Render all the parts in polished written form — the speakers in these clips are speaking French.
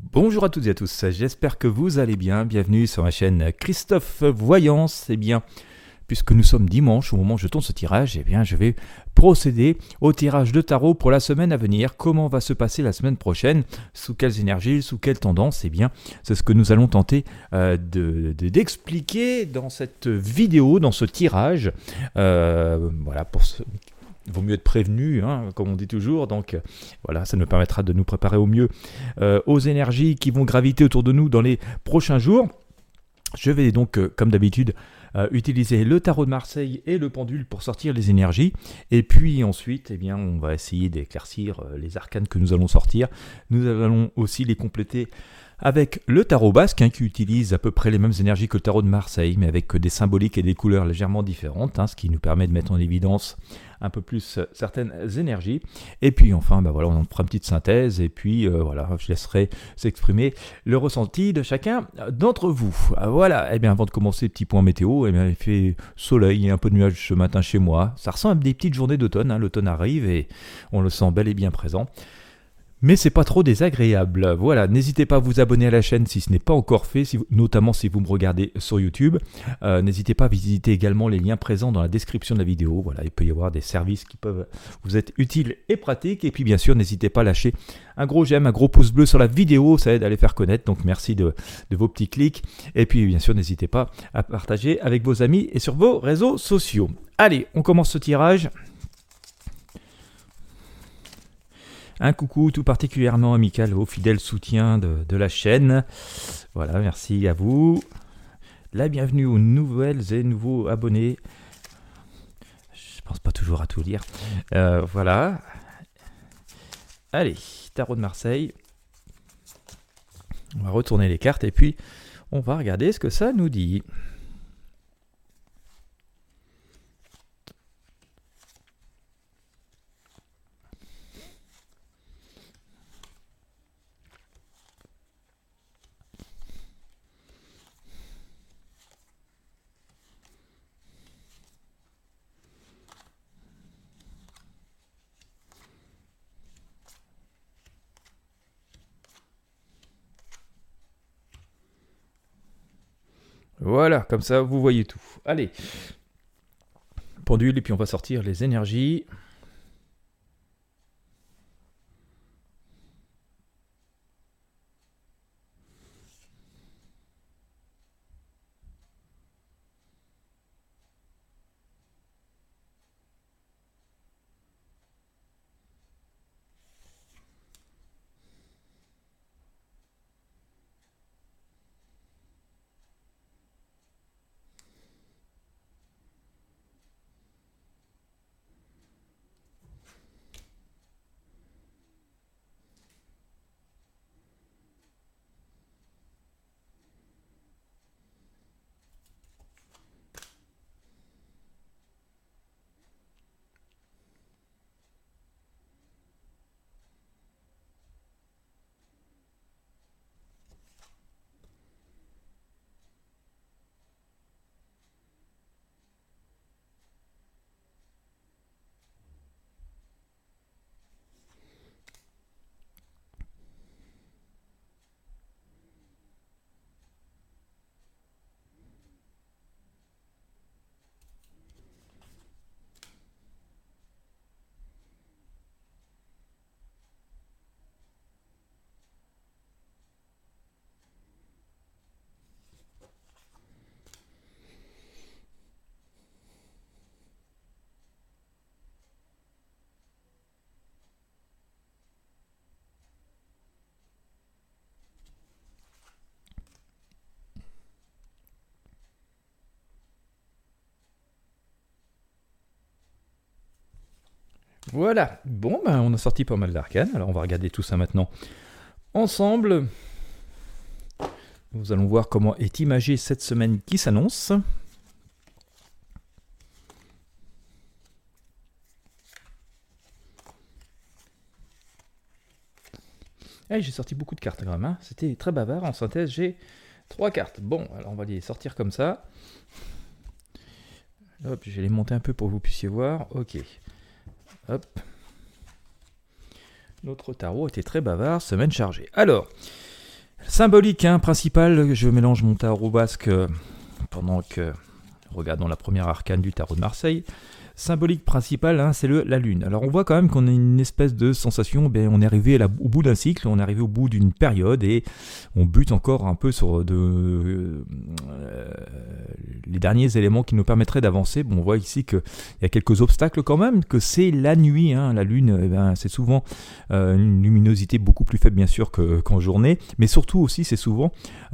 Bonjour à toutes et à tous, j'espère que vous allez bien. Bienvenue sur ma chaîne Christophe Voyance. Eh bien, puisque nous sommes dimanche au moment où je tourne ce tirage, eh bien, je vais procéder au tirage de tarot pour la semaine à venir. Comment va se passer la semaine prochaine? Sous quelles énergies? Sous quelles tendances? Eh bien, c'est ce que nous allons tenter d'expliquer dans cette vidéo, dans ce tirage. Voilà, il vaut mieux être prévenu, hein, comme on dit toujours. Donc voilà, ça nous permettra de nous préparer au mieux aux énergies qui vont graviter autour de nous dans les prochains jours. Je vais donc, comme d'habitude, utiliser le tarot de Marseille et le pendule pour sortir les énergies. Et puis ensuite, eh bien, on va essayer d'éclaircir les arcanes que nous allons sortir. Nous allons aussi les compléter avec le tarot basque, qui utilise à peu près les mêmes énergies que le tarot de Marseille, mais avec des symboliques et des couleurs légèrement différentes, ce qui nous permet de mettre en évidence un peu plus certaines énergies. Et puis enfin, voilà, on fera une petite synthèse, et puis voilà, je laisserai s'exprimer le ressenti de chacun d'entre vous. Voilà, et bien avant de commencer, petit point météo, eh bien, il fait soleil et un peu de nuages ce matin chez moi. Ça ressemble à des petites journées d'automne, l'automne arrive et on le sent bel et bien présent. Mais c'est pas trop désagréable. Voilà, n'hésitez pas à vous abonner à la chaîne si ce n'est pas encore fait, notamment si vous me regardez sur YouTube. N'hésitez pas à visiter également les liens présents dans la description de la vidéo. Voilà, il peut y avoir des services qui peuvent vous être utiles et pratiques. Et puis bien sûr, n'hésitez pas à lâcher un gros j'aime, un gros pouce bleu sur la vidéo, ça aide à les faire connaître. Donc merci de vos petits clics. Et puis bien sûr, n'hésitez pas à partager avec vos amis et sur vos réseaux sociaux. Allez, on commence ce tirage. Un coucou tout particulièrement amical au fidèle soutien de la chaîne. Voilà, merci à vous. La bienvenue aux nouvelles et nouveaux abonnés. Je pense pas toujours à tout lire. Voilà. Allez, tarot de Marseille. On va retourner les cartes et puis on va regarder ce que ça nous dit. Voilà, comme ça vous voyez tout. Allez, pendule et puis on va sortir les énergies. Voilà, bon, on a sorti pas mal d'arcanes, alors on va regarder tout ça maintenant ensemble. Nous allons voir comment est imagée cette semaine qui s'annonce. Et j'ai sorti beaucoup de cartes quand même, c'était très bavard. En synthèse, j'ai 3 cartes. Bon, alors on va les sortir comme ça. Hop, je vais les monter un peu pour que vous puissiez voir. Ok. Hop. Notre tarot était très bavard, semaine chargée. Alors, Symbolique, principal, je mélange mon tarot basque pendant que regardons la première arcane du tarot de Marseille. Symbolique principal, c'est la Lune. Alors on voit quand même qu'on a une espèce de sensation, on est arrivé au bout d'un cycle, on est arrivé au bout d'une période et on bute encore un peu sur les derniers éléments qui nous permettraient d'avancer. On voit ici qu'il y a quelques obstacles quand même, que c'est la nuit. La Lune, c'est souvent une luminosité beaucoup plus faible bien sûr qu'en journée, mais surtout aussi c'est souvent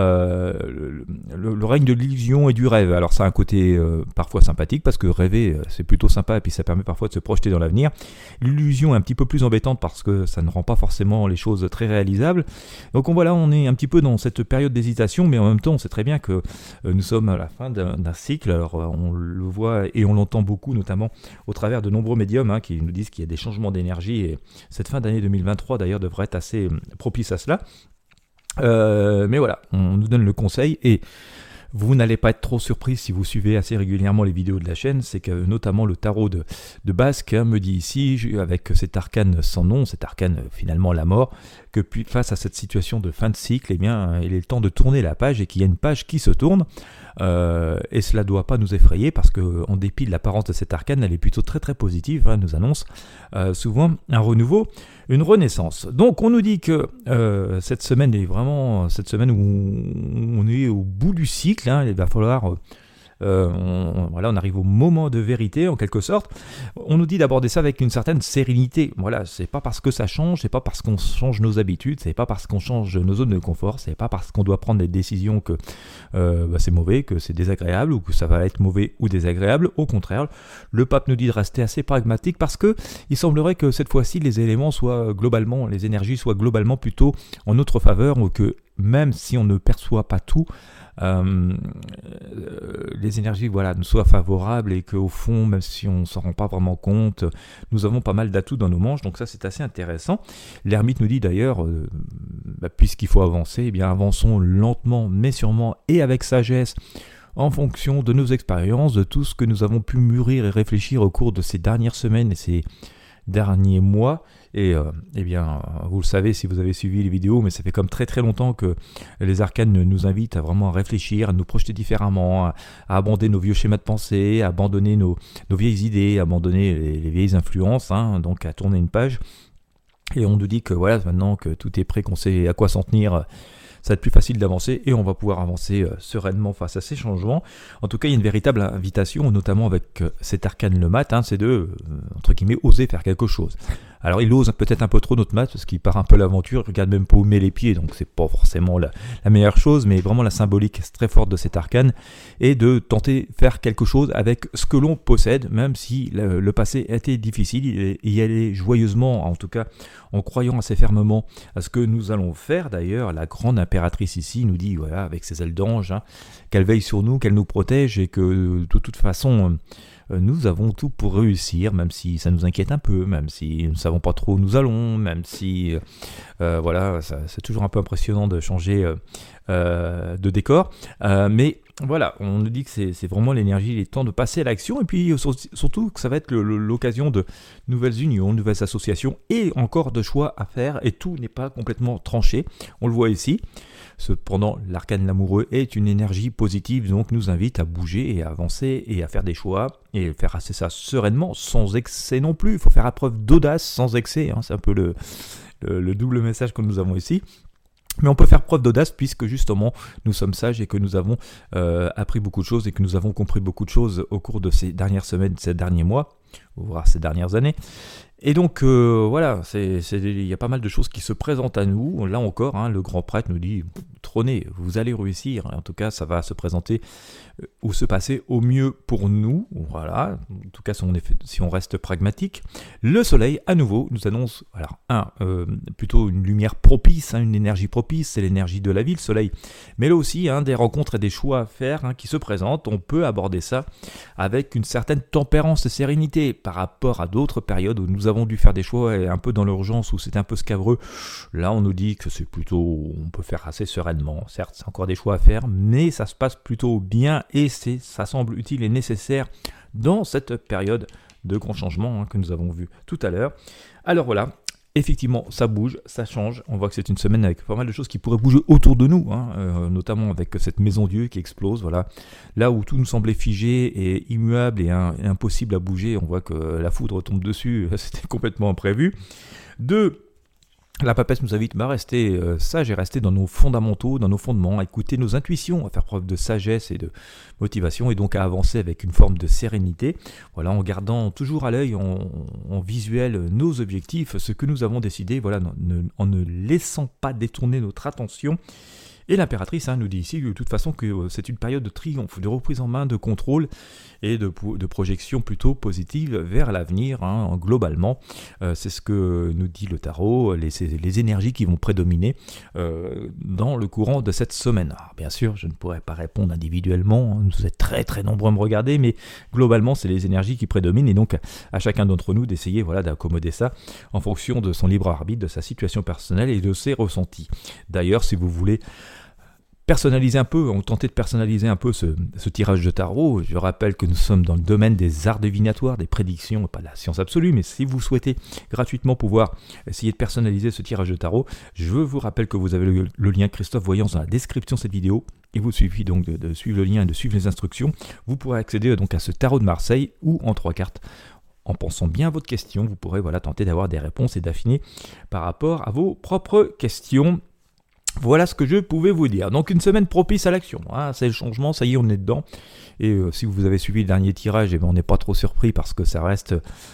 le règne de l'illusion et du rêve. Alors ça a un côté parfois sympathique parce que rêver c'est plutôt sympa et puis ça permet parfois de se projeter dans l'avenir. L'illusion est un petit peu plus embêtante parce que ça ne rend pas forcément les choses très réalisables. Donc voilà, on est un petit peu dans cette période d'hésitation, mais en même temps on sait très bien que nous sommes à la fin d'un cycle. Alors on le voit et on l'entend beaucoup, notamment au travers de nombreux médiums qui nous disent qu'il y a des changements d'énergie et cette fin d'année 2023 d'ailleurs devrait être assez propice à cela. Mais voilà, on nous donne le conseil et vous n'allez pas être trop surpris si vous suivez assez régulièrement les vidéos de la chaîne, c'est que notamment le tarot de Basque me dit ici, avec cet arcane sans nom, cet arcane finalement la mort, que face à cette situation de fin de cycle, il est temps de tourner la page et qu'il y a une page qui se tourne. Et cela ne doit pas nous effrayer parce qu'en dépit de l'apparence de cette arcane, elle est plutôt très très positive, nous annonce souvent un renouveau, une renaissance. Donc on nous dit que cette semaine est vraiment cette semaine où on est au bout du cycle, il va falloir... on arrive au moment de vérité en quelque sorte. On nous dit d'aborder ça avec une certaine sérénité. Voilà, c'est pas parce que ça change, c'est pas parce qu'on change nos habitudes, c'est pas parce qu'on change nos zones de confort, c'est pas parce qu'on doit prendre des décisions que c'est mauvais, que c'est désagréable ou que ça va être mauvais ou désagréable. Au contraire, le pape nous dit de rester assez pragmatique parce que il semblerait que cette fois-ci les éléments les énergies soient globalement plutôt en notre faveur ou que même si on ne perçoit pas tout, les énergies nous soient favorables et qu'au fond, même si on ne s'en rend pas vraiment compte, nous avons pas mal d'atouts dans nos manches, donc ça c'est assez intéressant. L'ermite nous dit d'ailleurs, puisqu'il faut avancer, avançons lentement mais sûrement et avec sagesse en fonction de nos expériences, de tout ce que nous avons pu mûrir et réfléchir au cours de ces dernières semaines et ces derniers mois. Et vous le savez si vous avez suivi les vidéos, mais ça fait comme très très longtemps que les arcanes nous invitent à vraiment réfléchir, à nous projeter différemment, à abandonner nos vieux schémas de pensée, à abandonner nos vieilles idées, à abandonner les vieilles influences, donc à tourner une page. Et on nous dit que maintenant que tout est prêt, qu'on sait à quoi s'en tenir, ça va être plus facile d'avancer et on va pouvoir avancer sereinement face à ces changements. En tout cas, il y a une véritable invitation, notamment avec cet arcane le mat, c'est de, entre guillemets, oser faire quelque chose. Alors il ose peut-être un peu trop notre mat parce qu'il part un peu l'aventure, il regarde même pas où met les pieds, donc c'est pas forcément la meilleure chose, mais vraiment la symbolique très forte de cet arcane est de tenter faire quelque chose avec ce que l'on possède, même si le passé a été difficile, y aller joyeusement, en tout cas en croyant assez fermement à ce que nous allons faire. D'ailleurs, la grande impératrice ici nous dit, avec ses ailes d'ange, qu'elle veille sur nous, qu'elle nous protège et que de toute façon... nous avons tout pour réussir, même si ça nous inquiète un peu, même si nous ne savons pas trop où nous allons, même si c'est toujours un peu impressionnant de changer de décor, mais voilà, on nous dit que c'est vraiment l'énergie, il est temps de passer à l'action, et puis surtout que ça va être l'occasion de nouvelles unions, nouvelles associations, et encore de choix à faire, et tout n'est pas complètement tranché, on le voit ici. Cependant, l'arcane l'amoureux est une énergie positive, donc nous invite à bouger et à avancer et à faire des choix et faire assez ça sereinement, sans excès non plus. Il faut faire preuve d'audace sans excès, c'est un peu le double message que nous avons ici. Mais on peut faire preuve d'audace puisque justement nous sommes sages et que nous avons appris beaucoup de choses et que nous avons compris beaucoup de choses au cours de ces dernières semaines, ces derniers mois, voire ces dernières années. Et donc il y a pas mal de choses qui se présentent à nous. Là encore, le grand prêtre nous dit trônez, vous allez réussir. En tout cas, ça va se présenter ou se passer au mieux pour nous. Voilà. En tout cas, si on reste pragmatique. Le soleil, à nouveau, nous annonce plutôt une lumière propice, une énergie propice, c'est l'énergie de la vie, le soleil. Mais là aussi, des rencontres et des choix à faire qui se présentent. On peut aborder ça avec une certaine tempérance et sérénité par rapport à d'autres périodes où nous avons dû faire des choix et un peu dans l'urgence, où c'est un peu scabreux. Là, on nous dit que c'est plutôt, on peut faire assez sereinement. Certes, c'est encore des choix à faire, mais ça se passe plutôt bien et ça semble utile et nécessaire dans cette période de grands changements que nous avons vu tout à l'heure. Alors voilà, Effectivement, ça bouge, ça change. On voit que c'est une semaine avec pas mal de choses qui pourraient bouger autour de nous, notamment avec cette maison Dieu qui explose. Voilà. Là où tout nous semblait figé et immuable et impossible à bouger, on voit que la foudre tombe dessus. C'était complètement imprévu. 2. La papesse nous invite à rester sage et rester dans nos fondamentaux, dans nos fondements, à écouter nos intuitions, à faire preuve de sagesse et de motivation et donc à avancer avec une forme de sérénité. Voilà, en gardant toujours à l'œil, en visuel, nos objectifs, ce que nous avons décidé, voilà, en ne laissant pas détourner notre attention. Et l'impératrice nous dit ici de toute façon que c'est une période de triomphe, de reprise en main, de contrôle et de projection plutôt positive vers l'avenir, globalement. C'est ce que nous dit le tarot, les énergies qui vont prédominer dans le courant de cette semaine. Alors, bien sûr, je ne pourrais pas répondre individuellement, vous êtes très très nombreux à me regarder, mais globalement, c'est les énergies qui prédominent et donc à chacun d'entre nous d'essayer d'accommoder ça en fonction de son libre arbitre, de sa situation personnelle et de ses ressentis. D'ailleurs, si vous voulez personnaliser un peu, on tentait de personnaliser un peu ce tirage de tarot. Je rappelle que nous sommes dans le domaine des arts divinatoires, des prédictions, pas de la science absolue, mais si vous souhaitez gratuitement pouvoir essayer de personnaliser ce tirage de tarot, je vous rappelle que vous avez le lien Christophe Voyance dans la description de cette vidéo. Il vous suffit donc de suivre le lien et de suivre les instructions. Vous pourrez accéder donc à ce tarot de Marseille ou en 3 cartes. En pensant bien à votre question, vous pourrez tenter d'avoir des réponses et d'affiner par rapport à vos propres questions. Voilà ce que je pouvais vous dire. Donc une semaine propice à l'action, c'est le changement, ça y est, on est dedans. Et si vous avez suivi le dernier tirage, on n'est pas trop surpris parce que ça reste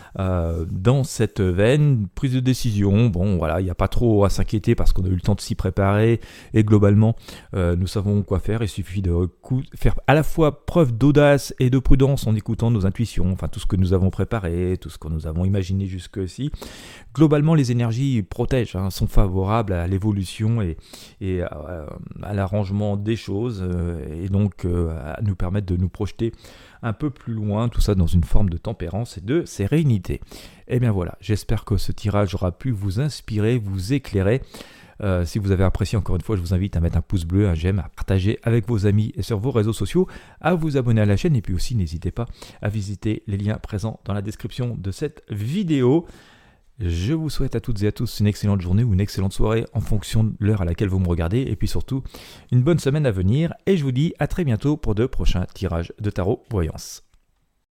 dans cette veine, prise de décision. Bon, voilà, il n'y a pas trop à s'inquiéter parce qu'on a eu le temps de s'y préparer et globalement, nous savons quoi faire. Il suffit de faire à la fois preuve d'audace et de prudence en écoutant nos intuitions, enfin tout ce que nous avons préparé, tout ce que nous avons imaginé jusqu'ici. Globalement, les énergies protègent, sont favorables à l'évolution et à l'arrangement des choses et donc à nous permettre de nous projeter un peu plus loin, tout ça dans une forme de tempérance et de sérénité. Et bien voilà, j'espère que ce tirage aura pu vous inspirer, vous éclairer. Si vous avez apprécié, encore une fois, je vous invite à mettre un pouce bleu, un j'aime, à partager avec vos amis et sur vos réseaux sociaux, à vous abonner à la chaîne et puis aussi n'hésitez pas à visiter les liens présents dans la description de cette vidéo. Je vous souhaite à toutes et à tous une excellente journée ou une excellente soirée en fonction de l'heure à laquelle vous me regardez et puis surtout une bonne semaine à venir et je vous dis à très bientôt pour de prochains tirages de tarot voyance.